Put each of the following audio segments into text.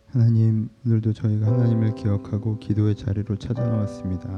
하나님, 오늘도 저희가 하나님을 기억하고 기도의 자리로 찾아나왔습니다.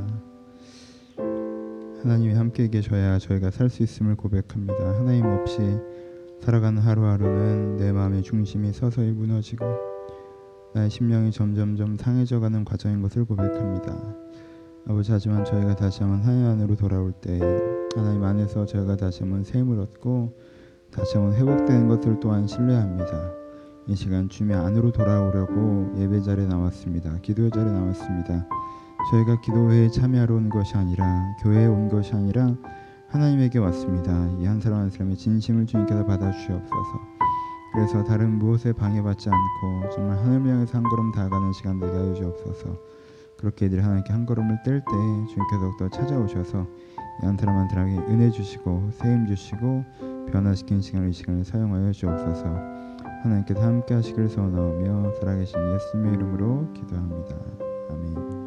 하나님이 함께 계셔야 저희가 살 수 있음을 고백합니다. 하나님 없이 살아가는 하루하루는 내 마음의 중심이 서서히 무너지고 나의 심령이 점점점 상해져가는 과정인 것을 고백합니다. 아버지, 하지만 저희가 다시 한번 하나님 안으로 돌아올 때 하나님 안에서 저희가 다시 한번 새 힘을 얻고 다시 한번 회복되는 것을 또한 신뢰합니다. 이 시간 주님 안으로 돌아오려고 예배 자리에 나왔습니다. 기도의 자리에 나왔습니다. 저희가 기도회에 참여하러 온 것이 아니라 교회에 온 것이 아니라 하나님에게 왔습니다. 이 한 사람 한 사람의 진심을 주님께서 받아주시옵소서. 그래서 다른 무엇에 방해받지 않고 정말 하늘을 향해서 한 걸음 다가가는 시간 되게 하여 주옵소서. 그렇게 이들이 하나님께 한 걸음을 뗄 때 주님께서 더욱더 찾아오셔서 이 한 사람 한 사람에게 은혜 주시고 세임 주시고 변화시키는 시간을 이 시간을 사용하여 주옵소서. 하나님께서 함께 하시길 소원하오며 살아계신 예수님의 이름으로 기도합니다. 아멘.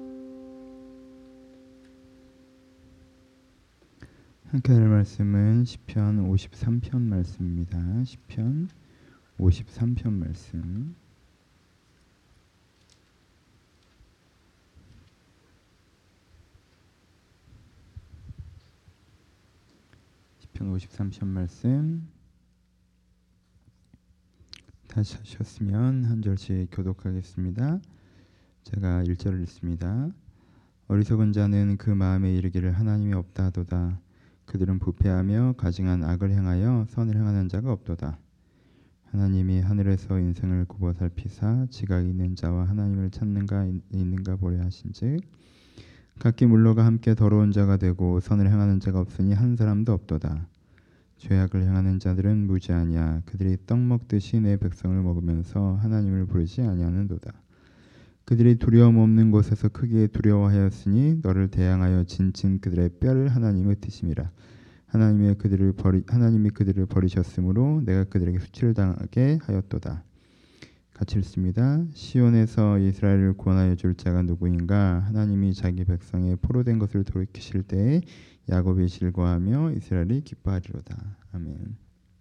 함께 할 말씀은 시편 53편 말씀입니다. 시편 53편 말씀. 시편 53편 말씀. 다시 하셨으면 한 절씩 교독하겠습니다. 제가 1절을 읽습니다. 어리석은 자는 그 마음에 이르기를 하나님이 없다 하도다. 그들은 부패하며 가증한 악을 행하여 선을 행하는 자가 없도다. 하나님이 하늘에서 인생을 굽어 살피사 지각이 있는 자와 하나님을 찾는가 있는가 보려 하신즉 각기 물러가 함께 더러운 자가 되고 선을 행하는 자가 없으니 한 사람도 없도다. 죄악을 행하는 자들은 무지하냐. 그들이 떡 먹듯이 내 백성을 먹으면서 하나님을 부르지 아니하는도다. 그들이 두려움 없는 곳에서 크게 두려워하였으니 너를 대항하여 진친 그들의 뼈를 하나님의 뜻임이라. 하나님이 그들을 버리셨으므로 내가 그들에게 수치를 당하게 하였도다. 같이 읽습니다. 시온에서 이스라엘을 구원하여 줄 자가 누구인가? 하나님이 자기 백성의 포로된 것을 돌이키실 때에 야곱이 즐거워하며 이스라엘이 기뻐하리로다. 아멘.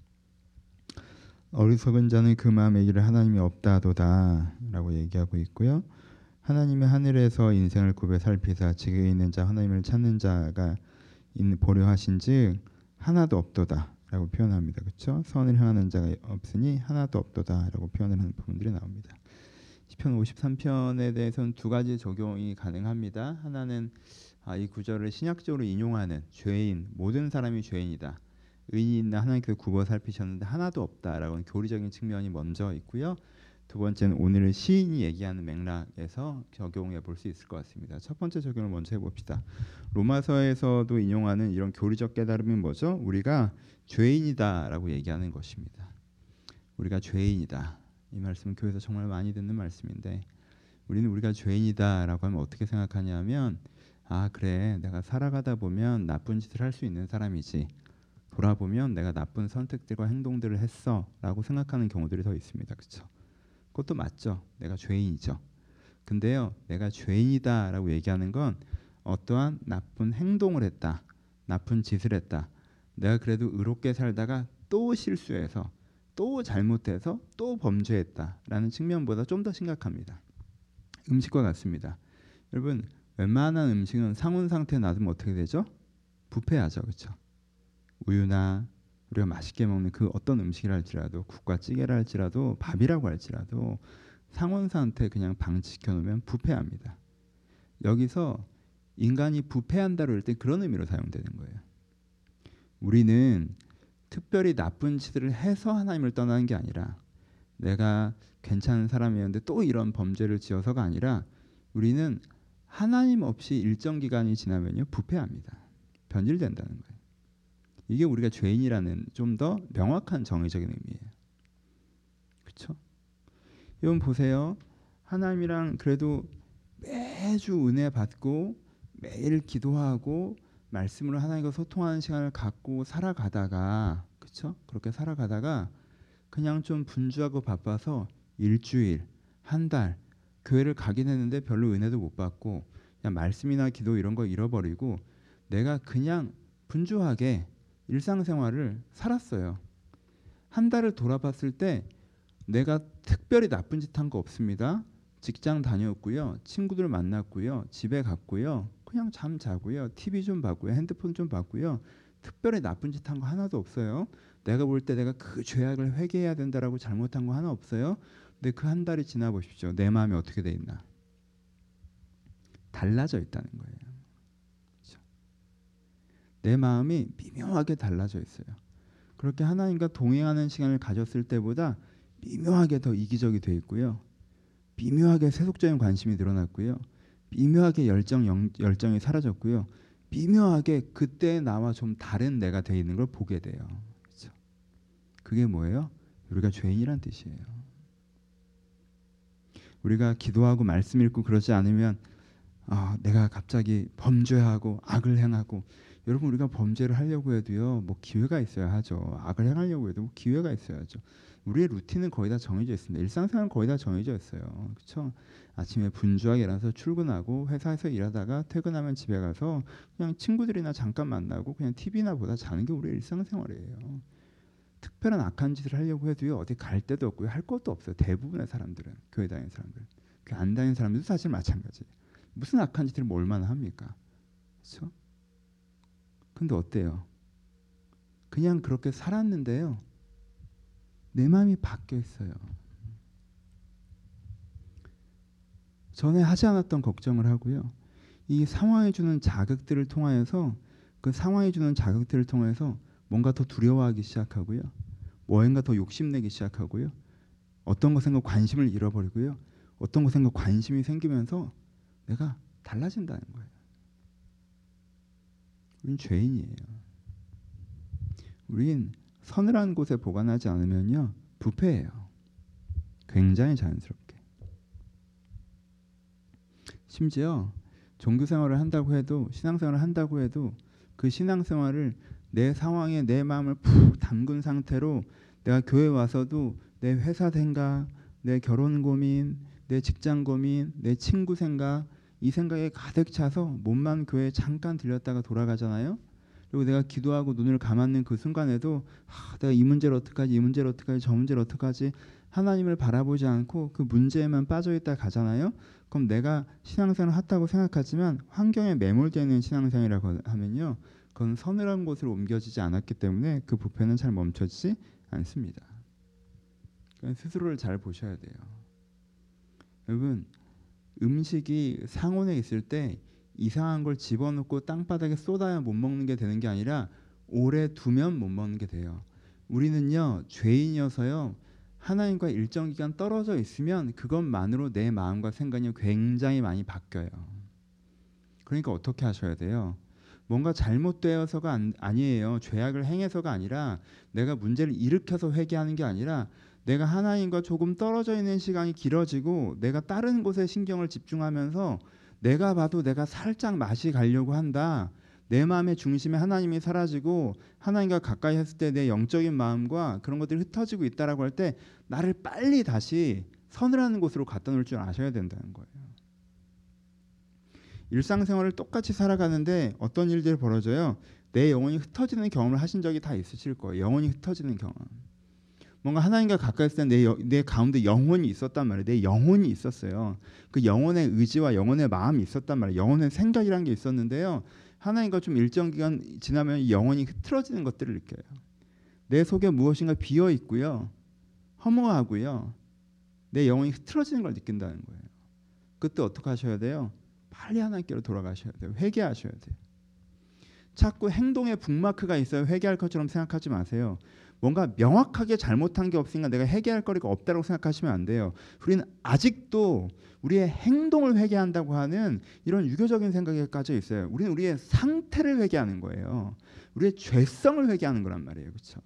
어리석은 자는 그 마음에 이르기를 하나님이 없다 하도다 라고 얘기하고 있고요. 하나님이 하늘에서 인생을 굽어 살피사 지극히 있는 자 하나님을 찾는 자가 보려 하신즉 하나도 없도다 라고 표현합니다. 그렇죠? 선을 행하는 자가 없으니 하나도 없도다 라고 표현을 하는 부분들이 나옵니다. 시편 53편에 대해서는 두 가지 적용이 가능합니다. 하나는 이 구절을 신약적으로 인용하는 죄인, 모든 사람이 죄인이다. 의인이 있나 하나님께서 굽어 살피셨는데 하나도 없다라고는 교리적인 측면이 먼저 있고요. 두 번째는 오늘 시인이 얘기하는 맥락에서 적용해 볼 수 있을 것 같습니다. 첫 번째 적용을 먼저 해봅시다. 로마서에서도 인용하는 이런 교리적 깨달음이 뭐죠? 우리가 죄인이다라고 얘기하는 것입니다. 우리가 죄인이다. 이 말씀은 교회에서 정말 많이 듣는 말씀인데 우리가 죄인이다라고 하면 어떻게 생각하냐면 그래 내가 살아가다 보면 나쁜 짓을 할 수 있는 사람이지. 돌아보면 내가 나쁜 선택들과 행동들을 했어라고 생각하는 경우들이 더 있습니다. 그렇죠? 그것도 맞죠. 내가 죄인이죠. 근데요, 내가 죄인이다라고 얘기하는 건 어떠한 나쁜 행동을 했다, 나쁜 짓을 했다. 내가 그래도 의롭게 살다가 또 실수해서, 또 잘못해서, 또 범죄했다라는 측면보다 좀 더 심각합니다. 음식과 같습니다. 여러분, 웬만한 음식은 상온 상태에 놔두면 어떻게 되죠? 부패하죠, 그렇죠? 우유나 우리가 맛있게 먹는 그 어떤 음식이라 할지라도 국과 찌개라 할지라도 밥이라고 할지라도 상온 상태 그냥 방치시켜 놓으면 부패합니다. 여기서 인간이 부패한다고 할 때 그런 의미로 사용되는 거예요. 우리는 특별히 나쁜 짓을 해서 하나님을 떠나는 게 아니라 내가 괜찮은 사람이었는데 또 이런 범죄를 지어서가 아니라 우리는 하나님 없이 일정 기간이 지나면요 부패합니다. 변질된다는 거예요. 이게 우리가 죄인이라는 좀 더 명확한 정의적인 의미예요. 그렇죠? 여러분 보세요. 하나님이랑 그래도 매주 은혜 받고 매일 기도하고 말씀으로 하나님과 소통하는 시간을 갖고 살아가다가 그렇죠? 그렇게 살아가다가 그냥 좀 분주하고 바빠서 일주일, 한 달 교회를 가긴 했는데 별로 은혜도 못 받고 그냥 말씀이나 기도 이런 거 잃어버리고 내가 그냥 분주하게 일상생활을 살았어요. 한 달을 돌아봤을 때 내가 특별히 나쁜 짓 한 거 없습니다. 직장 다녔고요. 친구들 만났고요. 집에 갔고요. 그냥 잠 자고요. TV 좀 봤고요. 핸드폰 좀 봤고요. 특별히 나쁜 짓 한 거 하나도 없어요. 내가 볼 때 내가 그 죄악을 회개해야 된다라고 잘못한 거 하나 없어요. 근데 그 한 달이 지나 보십시오. 내 마음이 어떻게 돼 있나? 달라져 있다는 거예요. 그렇죠? 내 마음이 미묘하게 달라져 있어요. 그렇게 하나님과 동행하는 시간을 가졌을 때보다 미묘하게 더 이기적이 돼 있고요. 미묘하게 세속적인 관심이 늘어났고요. 미묘하게 열정이 사라졌고요. 미묘하게 그때 나와 좀 다른 내가 돼 있는 걸 보게 돼요. 그렇죠? 그게 뭐예요? 우리가 죄인이란 뜻이에요. 우리가 기도하고 말씀 읽고 그러지 않으면 내가 갑자기 범죄하고 악을 행하고, 여러분 우리가 범죄를 하려고 해도요 뭐 기회가 있어야 하죠. 악을 행하려고 해도 뭐 기회가 있어야죠. 우리의 루틴은 거의 다 정해져 있습니다. 일상생활은 거의 다 정해져 있어요. 그렇죠? 아침에 분주하게 일어나서 출근하고 회사에서 일하다가 퇴근하면 집에 가서 그냥 친구들이나 잠깐 만나고 그냥 TV나 보다 자는 게 우리의 일상생활이에요. 특별한 악한 짓을 하려고 해도요 어디 갈 데도 없고요 할 것도 없어요. 대부분의 사람들은, 교회 다니는 사람들, 교회 안 다니는 사람들도 사실 마찬가지. 무슨 악한 짓을 뭐 얼마나 합니까? 그렇죠? 근데 어때요? 그냥 그렇게 살았는데요 내 마음이 바뀌어 있어요. 전에 하지 않았던 걱정을 하고요. 이 상황이 주는 자극들을 통하여서, 그 상황이 주는 자극들을 통해서 뭔가 더 두려워하기 시작하고요. 뭔가 더 욕심내기 시작하고요. 어떤 것에 관심을 잃어버리고요. 어떤 것에 관심이 생기면서 내가 달라진다는 거예요. 우린 죄인이에요. 우린 서늘한 곳에 보관하지 않으면요 부패해요. 굉장히 자연스럽게. 심지어 종교생활을 한다고 해도, 신앙생활을 한다고 해도 그 신앙생활을 내 상황에 내 마음을 푹 담근 상태로 내가 교회 와서도 내 회사 생각, 내 결혼 고민, 내 직장 고민, 내 친구 생각, 이 생각에 가득 차서 몸만 교회에 잠깐 들렸다가 돌아가잖아요. 그리고 내가 기도하고 눈을 감았는 그 순간에도 내가 이 문제를 어떡하지, 이 문제를 어떡하지, 저 문제를 어떡하지, 하나님을 바라보지 않고 그 문제에만 빠져있다 가잖아요. 그럼 내가 신앙생활을 했다고 생각하지만 환경에 매몰되어 있는 신앙생활이라고 하면요 그건 서늘한 곳으로 옮겨지지 않았기 때문에 그 부패는 잘 멈춰지지 않습니다. 그러니까 스스로를 잘 보셔야 돼요. 여러분 음식이 상온에 있을 때 이상한 걸 집어넣고 땅바닥에 쏟아야 못 먹는 게 되는 게 아니라 오래 두면 못 먹는 게 돼요. 우리는요 죄인이어서요 하나님과 일정 기간 떨어져 있으면 그것만으로 내 마음과 생각이 굉장히 많이 바뀌어요. 그러니까 어떻게 하셔야 돼요? 뭔가 잘못되어서가 아니에요. 죄악을 행해서가 아니라, 내가 문제를 일으켜서 회개하는 게 아니라, 내가 하나님과 조금 떨어져 있는 시간이 길어지고 내가 다른 곳에 신경을 집중하면서 내가 봐도 내가 살짝 맛이 가려고 한다. 내 마음의 중심에 하나님이 사라지고 하나님과 가까이 했을 때 내 영적인 마음과 그런 것들이 흩어지고 있다라고 할 때 나를 빨리 다시 서늘한 곳으로 갖다 놓을 줄 아셔야 된다는 거예요. 일상생활을 똑같이 살아가는데 어떤 일들이 벌어져요? 내 영혼이 흩어지는 경험을 하신 적이 다 있으실 거예요. 영혼이 흩어지는 경험. 뭔가 하나님과 가까이 있을 때 내 가운데 영혼이 있었단 말이에요. 내 영혼이 있었어요. 그 영혼의 의지와 영혼의 마음이 있었단 말이에요. 영혼의 생각이란 게 있었는데요. 하나님과 좀 일정 기간 지나면 이 영혼이 흐트러지는 것들을 느껴요. 내 속에 무엇인가 비어 있고요. 허무하고요. 내 영혼이 흐트러지는 걸 느낀다는 거예요. 그때 어떻게 하셔야 돼요? 빨리 하나님께로 돌아가셔야 돼요. 회개하셔야 돼요. 자꾸 행동에 북마크가 있어요. 회개할 것처럼 생각하지 마세요. 뭔가 명확하게 잘못한 게 없으니까 내가 회개할 거리가 없다고 생각하시면 안 돼요. 우리는 아직도 우리의 행동을 회개한다고 하는 이런 유교적인 생각에 빠져 있어요. 우리는 우리의 상태를 회개하는 거예요. 우리의 죄성을 회개하는 거란 말이에요. 그렇죠?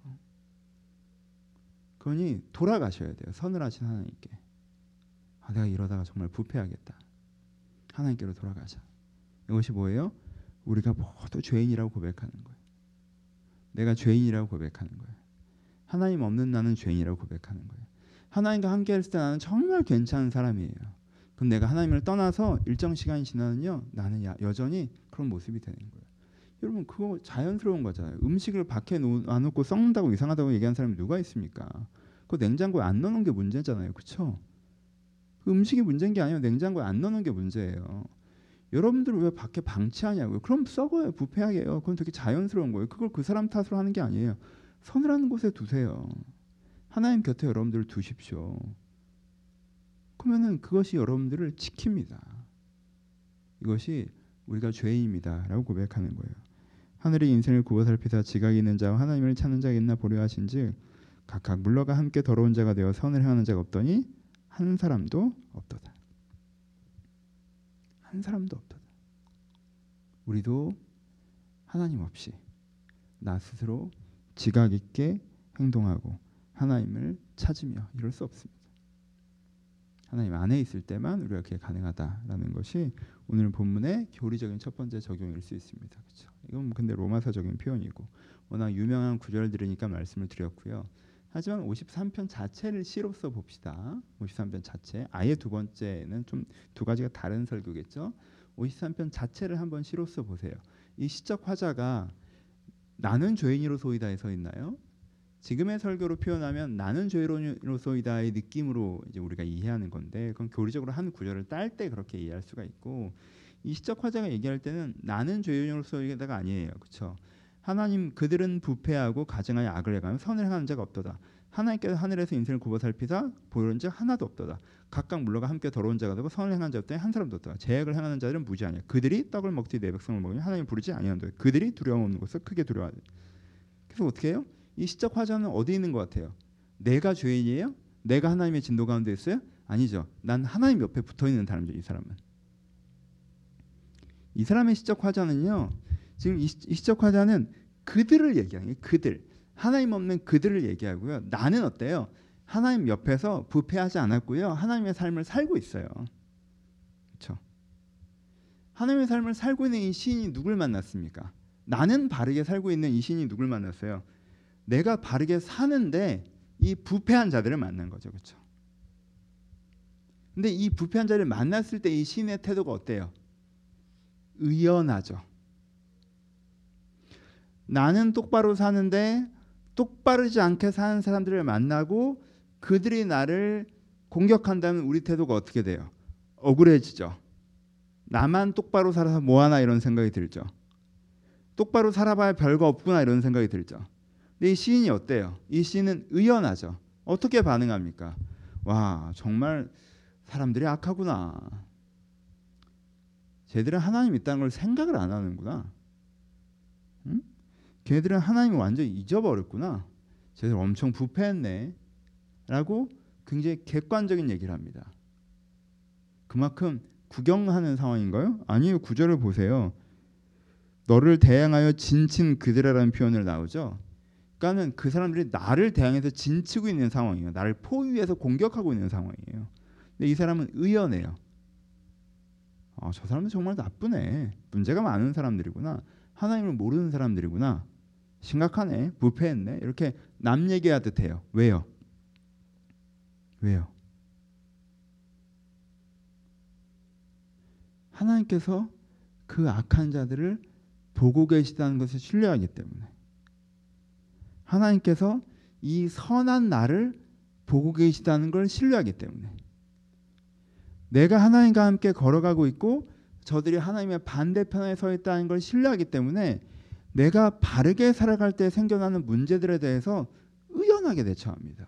그러니 돌아가셔야 돼요. 서늘하신 하나님께. 내가 이러다가 정말 부패하겠다. 하나님께로 돌아가자. 이것이 뭐예요? 우리가 모두 죄인이라고 고백하는 거예요. 내가 죄인이라고 고백하는 거예요. 하나님 없는 나는 죄인이라고 고백하는 거예요. 하나님과 함께 했을 때 나는 정말 괜찮은 사람이에요. 그럼 내가 하나님을 떠나서 일정 시간이 지나면요 나는 여전히 그런 모습이 되는 거예요. 여러분 그거 자연스러운 거잖아요. 음식을 밖에 놔놓고 썩는다고 이상하다고 얘기하는 사람이 누가 있습니까? 그 냉장고에 안 넣는 게 문제잖아요. 그렇죠? 그 음식이 문제인 게 아니에요. 냉장고에 안 넣는 게 문제예요. 여러분들 왜 밖에 방치하냐고요. 그럼 썩어요. 부패하게요. 그건 되게 자연스러운 거예요. 그걸 그 사람 탓으로 하는 게 아니에요. 서늘한 곳에 두세요. 하나님 곁에 여러분들을 두십시오. 그러면은 그것이 여러분들을 지킵니다. 이것이 우리가 죄인입니다 라고 고백하는 거예요. 하늘이 인생을 굽어 살피사 지각이 있는 자와 하나님을 찾는 자가 있나 보려 하신즉 각각 물러가 함께 더러운 자가 되어 선을 행하는 자가 없더니 한 사람도 없도다. 한 사람도 없도다. 우리도 하나님 없이 나 스스로 지각 있게 행동하고 하나님을 찾으며 이럴 수 없습니다. 하나님 안에 있을 때만 우리가 그게 가능하다라는 것이 오늘 본문의 교리적인 첫 번째 적용일 수 있습니다. 그렇죠? 이건 근데 로마서적인 표현이고 워낙 유명한 구절들이니까 말씀을 드렸고요. 하지만 53편 자체를 시로서 봅시다. 53편 자체. 아예 두 번째는 좀 두 가지가 다른 설교겠죠. 53편 자체를 한번 시로서 보세요. 이 시적 화자가 나는 죄인으로소이다에 서 있나요? 지금의 설교로 표현하면 나는 죄인으로소이다의 느낌으로 이제 우리가 이해하는 건데 그건 교리적으로 한 구절을 딸 때 그렇게 이해할 수가 있고 이 시적 화자가 얘기할 때는 나는 죄인으로소이다가 아니에요. 그렇죠? 하나님 그들은 부패하고 가증하여 악을 행하며 선을 행하는 자가 없도다. 하나님께서 하늘에서 인생을 굽어 살피사 보이는 자 하나도 없도다. 각각 물러가 함께 더러운 자가 되고 선을 행하는 자 없더니 한 사람도 없도다. 죄악을 행하는 자들은 무지 아니야. 그들이 떡을 먹되 내 백성을 먹으며 하나님 부르지 아니한다. 그들이 두려움 없는 곳을 크게 두려워하다. 그래서 어떻게 해요? 이 시적 화자는 어디 있는 것 같아요? 내가 죄인이에요? 내가 하나님의 진도 가운데 있어요? 아니죠. 난 하나님 옆에 붙어 있는 사람이죠. 이 사람은. 이 사람의 시적 화자는요. 지금 이 시적 화자는 그들을 얘기하는 거예요. 그들. 하나님 없는 그들을 얘기하고요. 나는 어때요? 하나님 옆에서 부패하지 않았고요. 하나님의 삶을 살고 있어요. 그렇죠? 하나님의 삶을 살고 있는 이 시인이 누굴 만났습니까? 나는 바르게 살고 있는 이 시인이 누굴 만났어요? 내가 바르게 사는데 이 부패한 자들을 만난 거죠. 그렇죠? 근데 이 부패한 자를 만났을 때 이 시인의 태도가 어때요? 의연하죠. 나는 똑바로 사는데 똑바르지 않게 사는 사람들을 만나고 그들이 나를 공격한다면 우리 태도가 어떻게 돼요? 억울해지죠. 나만 똑바로 살아서 뭐하나 이런 생각이 들죠. 똑바로 살아봐야 별거 없구나 이런 생각이 들죠. 근데 이 시인이 어때요? 이 시인은 의연하죠. 어떻게 반응합니까? 와 정말 사람들이 악하구나. 쟤들은 하나님 있다는 걸 생각을 안 하는구나. 응? 걔들은 하나님을 완전히 잊어버렸구나. 쟤들 엄청 부패했네. 라고 굉장히 객관적인 얘기를 합니다. 그만큼 구경하는 상황인가요? 아니요. 구절을 보세요. 너를 대항하여 진친 그들이라는 표현을 나오죠. 그러니까는 그 사람들이 나를 대항해서 진치고 있는 상황이에요. 나를 포위해서 공격하고 있는 상황이에요. 근데 이 사람은 의연해요. 저 사람들 정말 나쁘네. 문제가 많은 사람들이구나. 하나님을 모르는 사람들이구나. 심각하네. 부패했네. 이렇게 남 얘기하듯 해요. 왜요? 왜요? 하나님께서 그 악한 자들을 보고 계시다는 것을 신뢰하기 때문에 하나님께서 이 선한 나를 보고 계시다는 걸 신뢰하기 때문에 내가 하나님과 함께 걸어가고 있고 저들이 하나님의 반대편에 서 있다는 걸 신뢰하기 때문에 내가 바르게 살아갈 때 생겨나는 문제들에 대해서 의연하게 대처합니다.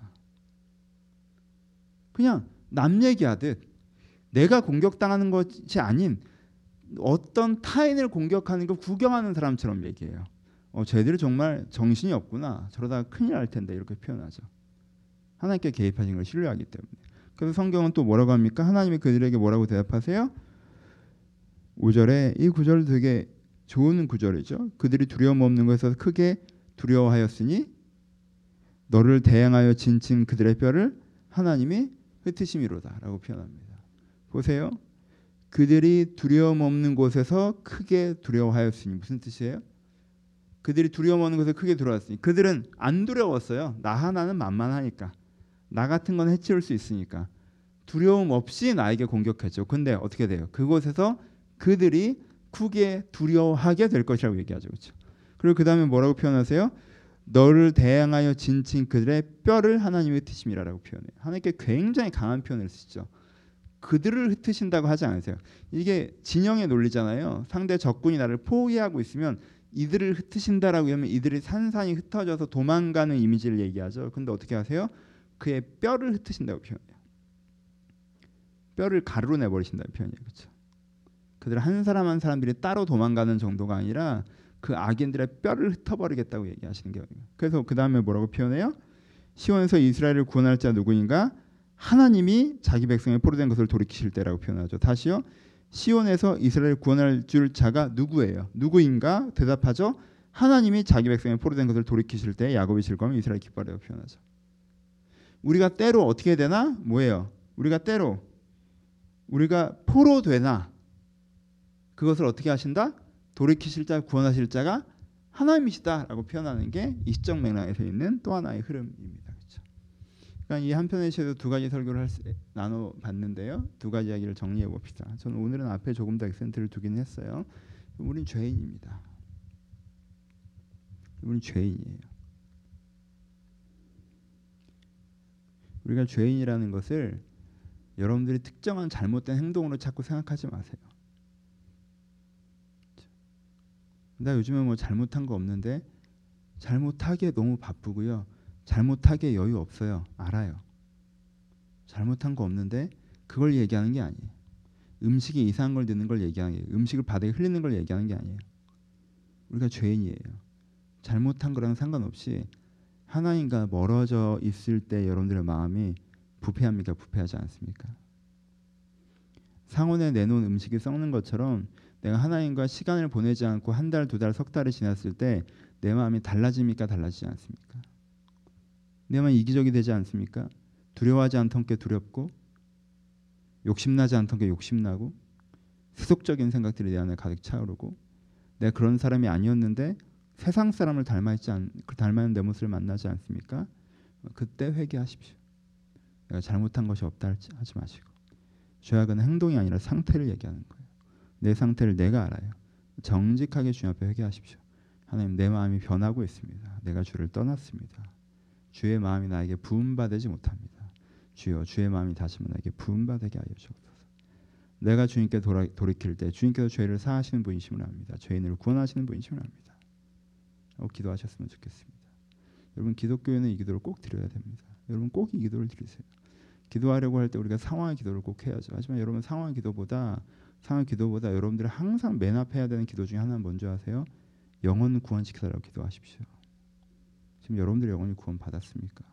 그냥 남 얘기하듯 내가 공격당하는 것이 아닌 어떤 타인을 공격하는 걸 구경하는 사람처럼 얘기해요. 쟤들이 정말 정신이 없구나. 저러다가 큰일 날 텐데 이렇게 표현하죠. 하나님께 개입하신 걸 신뢰하기 때문에. 그래서 성경은 또 뭐라고 합니까? 하나님이 그들에게 뭐라고 대답하세요? 5절에 이 구절 되게 좋은 구절이죠. 그들이 두려움 없는 것에서 크게 두려워하였으니 너를 대항하여 진친 그들의 뼈를 하나님이 흩으심이로다 라고 표현합니다. 보세요. 그들이 두려움 없는 곳에서 크게 두려워하였으니 무슨 뜻이에요? 그들이 두려움 없는 곳에 크게 두려웠으니 그들은 안 두려웠어요. 나 하나는 만만하니까. 나 같은 건 해치울 수 있으니까. 두려움 없이 나에게 공격했죠. 근데 어떻게 돼요? 그곳에서 그들이 크게 두려워하게 될 것이라고 얘기하죠. 그렇죠? 그리고 그 다음에 뭐라고 표현하세요? 너를 대항하여 진친 그들의 뼈를 하나님이 흩으심이라고 표현해요. 하나님께 굉장히 강한 표현을 쓰죠. 그들을 흩으신다고 하지 않으세요. 이게 진영의 논리잖아요. 상대 적군이 나를 포위하고 있으면 이들을 흩으신다라고 하면 이들이 산산이 흩어져서 도망가는 이미지를 얘기하죠. 근데 어떻게 하세요? 그의 뼈를 흩으신다고 표현해요. 뼈를 가루로 내버리신다는 표현이에요. 그렇죠? 그들 한 사람 한 사람들이 따로 도망가는 정도가 아니라 그 악인들의 뼈를 흩어버리겠다고 얘기하시는 거예요. 그래서 그 다음에 뭐라고 표현해요? 시온에서 이스라엘을 구원할 자 누구인가? 하나님이 자기 백성의 포로된 것을 돌이키실 때라고 표현하죠. 다시요. 시온에서 이스라엘을 구원할 줄 자가 누구예요? 누구인가? 대답하죠. 하나님이 자기 백성의 포로된 것을 돌이키실 때 야곱이 즐거우면 이스라엘 기뻐하라고 표현하죠. 우리가 때로 어떻게 되나? 뭐예요? 우리가 포로되나 그것을 어떻게 하신다? 돌이키실 자, 구원하실 자가 하나님이시다라고 표현하는 게 이 시적 맥락에서 있는 또 하나의 흐름입니다. 그렇죠? 그러니까 이 한 편에서도 두 가지 설교를 나눠봤는데요. 두 가지 이야기를 정리해 봅시다. 저는 오늘은 앞에 조금 더 액센트를 두긴 했어요. 우린 죄인입니다. 우린 죄인이에요. 우리가 죄인이라는 것을 여러분들이 특정한 잘못된 행동으로 자꾸 생각하지 마세요. 나 요즘에 뭐 잘못한 거 없는데 잘못하기에 너무 바쁘고요. 잘못하기에 여유 없어요. 알아요. 잘못한 거 없는데 그걸 얘기하는 게 아니에요. 음식이 이상한 걸 넣는 걸 얘기하는 게 음식을 바닥에 흘리는 걸 얘기하는 게 아니에요. 우리가 죄인이에요. 잘못한 거랑 상관없이 하나님과 멀어져 있을 때 여러분들의 마음이 부패합니까? 부패하지 않습니까? 상온에 내놓은 음식이 썩는 것처럼 내가 하나님과 시간을 보내지 않고 한 달, 두 달, 석 달이 지났을 때 내 마음이 달라집니까? 달라지지 않습니까? 내 마음이 이기적이 되지 않습니까? 두려워하지 않던 게 두렵고 욕심나지 않던 게 욕심나고 세속적인 생각들이 내 안에 가득 차오르고 내가 그런 사람이 아니었는데 세상 사람을 닮아있는 내 모습을 만나지 않습니까? 그때 회개하십시오. 내가 잘못한 것이 없다 하지 마시고 죄악은 행동이 아니라 상태를 얘기하는 거예요. 내 상태를 내가 알아요. 정직하게 주님 앞에 회개하십시오. 하나님, 내 마음이 변하고 있습니다. 내가 주를 떠났습니다. 주의 마음이 나에게 부음받지 못합니다. 주여, 주의 마음이 다시 한번 나에게 부음받게 하여 주옵소서. 내가 주님께 돌이킬 때 주님께서 죄를 사하시는 분이심을 압니다. 죄인을 구원하시는 분이심을 압니다. 기도하셨으면 좋겠습니다. 여러분, 기독교에는 이 기도를 꼭 드려야 됩니다. 여러분 꼭 이 기도를 드리세요. 기도하려고 할 때 우리가 상황의 기도를 꼭 해야죠. 하지만 여러분, 상황의 기도보다 여러분들이 항상 맨 앞에 해야 되는 기도 중에 하나는 뭔지 아세요? 영혼 구원시켜달라고 기도하십시오. 지금 여러분들 영혼이 구원 받았습니까?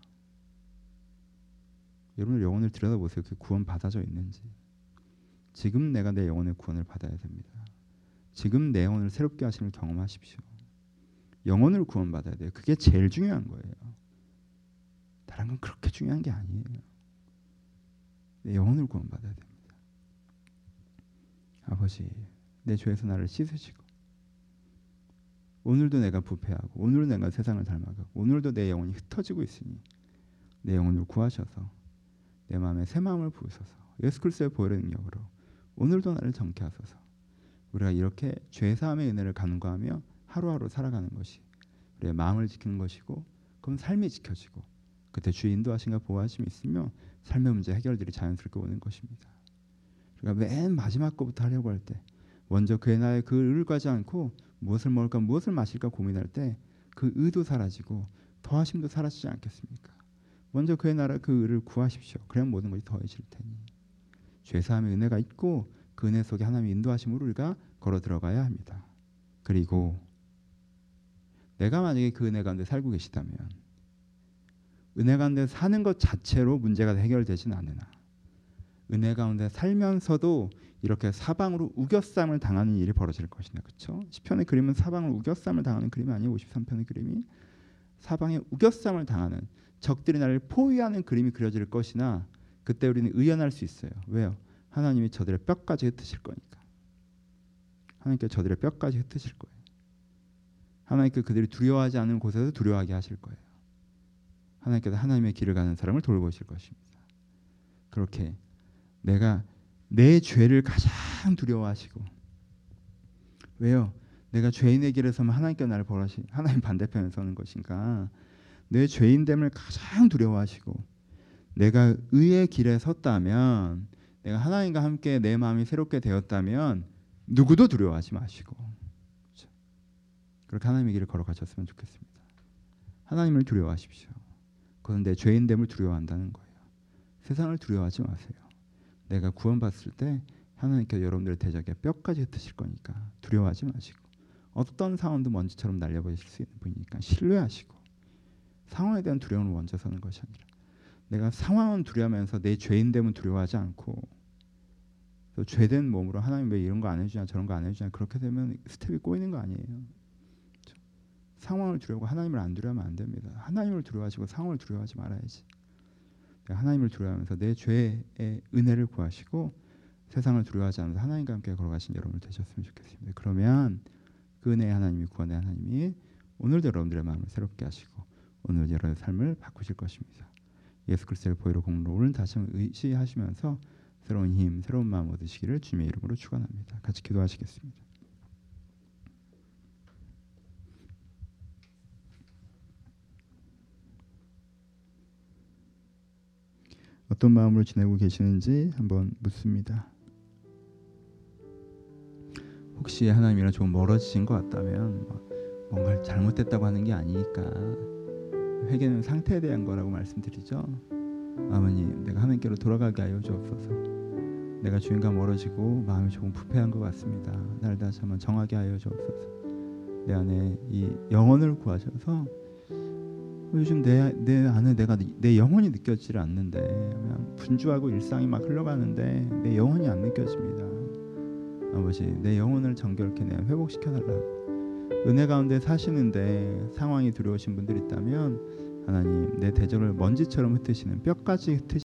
여러분들 영혼을 들여다보세요. 그 구원 받아져 있는지. 지금 내가 내 영혼의 구원을 받아야 됩니다. 지금 내 영혼을 새롭게 하심을 경험하십시오. 영혼을 구원받아야 돼요. 그게 제일 중요한 거예요. 다른 건 그렇게 중요한 게 아니에요. 내 영혼을 구원받아야 됩니다. 아버지, 내 죄에서 나를 씻으시고 오늘도 내가 부패하고 오늘도 내가 세상을 닮아가고 오늘도 내 영혼이 흩어지고 있으니 내 영혼을 구하셔서 내 마음에 새 마음을 부으소서. 예수 그리스도의 보혈의 능력으로 오늘도 나를 정케 하소서. 우리가 이렇게 죄사함의 은혜를 간구하며 하루하루 살아가는 것이 우리의 마음을 지키는 것이고, 그럼 삶이 지켜지고 그때 주의 인도하심과 보호하심이 있으며 삶의 문제 해결들이 자연스럽게 오는 것입니다. 우리가 맨 마지막 거부터 하려고 할 때 먼저 그의 나라의 그 의를 구하지 않고 무엇을 먹을까 무엇을 마실까 고민할 때 그 의도 사라지고 더하심도 사라지지 않겠습니까? 먼저 그의 나라 그 의를 구하십시오. 그래야 모든 것이 더해질 테니. 죄사함의 은혜가 있고 그 은혜 속에 하나님의 인도하심으로 우리가 걸어 들어가야 합니다. 그리고 내가 만약에 그 은혜 가운데 살고 계시다면 은혜 가운데 사는 것 자체로 문제가 해결되지는 않으나 은혜 가운데 살면서도 이렇게 사방으로 우겨쌈을 당하는 일이 벌어질 것이다. 그렇죠? 시편의 그림은 사방으로 우겨쌈을 당하는 그림이 아니고 53편의 그림이 사방에 우겨쌈을 당하는 적들이 나를 포위하는 그림이 그려질 것이나 그때 우리는 의연할 수 있어요. 왜요? 하나님이 저들의 뼈까지 흩으실 거니까. 하나님께서 저들의 뼈까지 흩으실 거예요. 하나님께서 그들이 두려워하지 않는 곳에서 두려워하게 하실 거예요. 하나님께서 하나님의 길을 가는 사람을 돌보실 것입니다. 그렇게 내가 내 죄를 가장 두려워하시고, 왜요? 내가 죄인의 길에 서면 하나님께 나를 벌하시 하나님 반대편에 서는 것인가? 내 죄인됨을 가장 두려워하시고 내가 의의 길에 섰다면 내가 하나님과 함께 내 마음이 새롭게 되었다면 누구도 두려워하지 마시고 그렇죠? 그렇게 하나님의 길을 걸어가셨으면 좋겠습니다. 하나님을 두려워하십시오. 그건 내 죄인됨을 두려워한다는 거예요. 세상을 두려워하지 마세요. 내가 구원받았을 때 하나님께서 여러분들의 대적에 뼈까지 흩으실 거니까 두려워하지 마시고 어떤 상황도 먼지처럼 날려버리실 수 있는 분이니까 신뢰하시고 상황에 대한 두려움을 먼저 서는 것이 아니라 내가 상황은 두려워하면서 내 죄인됨은 두려워하지 않고 또 죄된 몸으로 하나님 왜 이런 거 안 해주냐 저런 거 안 해주냐 그렇게 되면 스텝이 꼬이는 거 아니에요. 그렇죠? 상황을 두려워하고 하나님을 안 두려워하면 안 됩니다. 하나님을 두려워하시고 상황을 두려워하지 말아야지. 하나님을 두려워하면서 내 죄의 은혜를 구하시고 세상을 두려워하지 않으면서 하나님과 함께 걸어가신 여러분들 되셨으면 좋겠습니다. 그러면 그 은혜의 하나님이 구원의 하나님이 오늘도 여러분들의 마음을 새롭게 하시고 오늘 여러분의 삶을 바꾸실 것입니다. 예수 그리스도의 보혈의 공로를 다시 한번 의지하시면서 새로운 힘, 새로운 마음 얻으시기를 주님의 이름으로 축원합니다. 같이 기도하시겠습니다. 어떤 마음으로 지내고 계시는지 한번 묻습니다. 혹시 하나님이랑 조금 멀어지신 것 같다면 뭔가 잘못됐다고 하는 게 아니니까 회개는 상태에 대한 거라고 말씀드리죠. 아버님, 내가 하나님께로 돌아가게 하여 주옵소서. 내가 주님과 멀어지고 마음이 조금 부패한 것 같습니다. 날 다시 한번 정하게 하여 주옵소서. 내 안에 이 영혼을 구하셔서 요즘 내 안에 내 영혼이 느껴지질 않는데 그냥 분주하고 일상이 막 흘러가는데 내 영혼이 안 느껴집니다. 아버지, 내 영혼을 정결케 내 회복시켜 달라고. 은혜 가운데 사시는데 상황이 두려우신 분들 있다면 하나님 내 대적을 먼지처럼 흩으시는 뼈까지 흩으시는